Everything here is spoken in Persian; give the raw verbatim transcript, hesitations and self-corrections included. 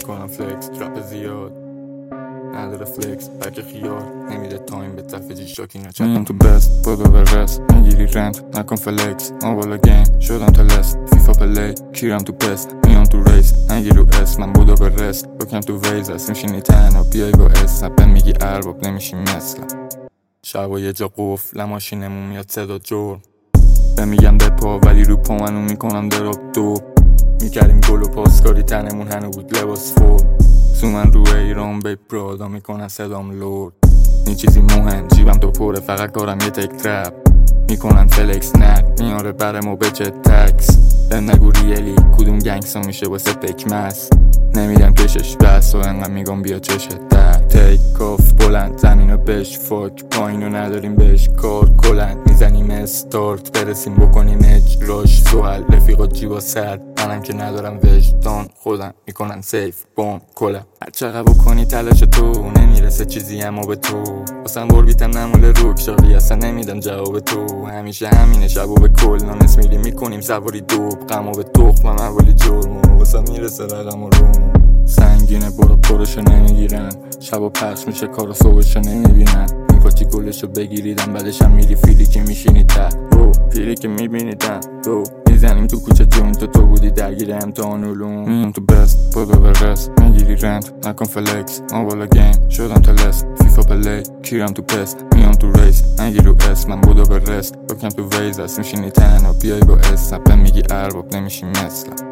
میکنم فلکس ترپ زیاد نداره فلکس بک خیار نمیده تایم به تفجی شاکی نچم میام تو بست بادو به رست میگیری رنت نکن فلکس ما بالا گیم شدم تلست فیفا پلی کیرم تو پست میام تو ریس نگیر رو اس من بودو به رست بکم تو ویز است میشینی تنها بیای با اس نبه میگی ارباب نمیشی مثل شبا یه جا قفل ماشینمون میاد صدا جرم به میگم بپا ولی رو پا منو میکنم دراب دو میکردیم گل و پاسکاری تنمون هنو بود لباس فرم سومن رو ایران به پرادا میکنن صدام لورد این چیزی مهم جیبم تو پره فقط کارم یه تک ترپ میکنن فلکس نک میاره برمو به چه تکس به نگو ریلی کدوم گنگسا میشه واسه پکمس نمیدم کشش بس و انقدر میگم بیا چشت در تیک کاف بلند زمینو بش فاک پایینو نداریم بهش کار کلند میزنیم استارت برسیم بکنیم اجراش سوال رفیقا جیبا سرد منم که ندارم وجدان خودم میکنن سیف بام کلم هر چقدر بکنی تلاش تو نمیرسه چیزی اما به تو واسم بربیتم نمول روک شاقی اصلا نمیدم جواب تو همیشه همینه شبو به کل نانس میری میکنیم سواری دوب غمو به تخمم اولی جرمو واسم میرسه رقم و روم سنگینه برو پرشو نمیگیرن شبا پخش میشه کارو صبحشو نمیبینن میپاچی گلشو بگیریدن بعدشم میری فیلی که میشینی ته رو فیلی که میبینیدن رو میزنیم تو کوچه جون تو تو بودی درگیر امتحان علوم میام تو بست بادو به رست میگیری رنت نکن فلکس ما بالا گیم شدم تلست فیفا پلی کیرم تو پست میام تو ریس نگیر رو اس من بودو به رست بکم تو ویز است میشینی تنها بیای با اس نبه میگی ارباب نمیشی مثل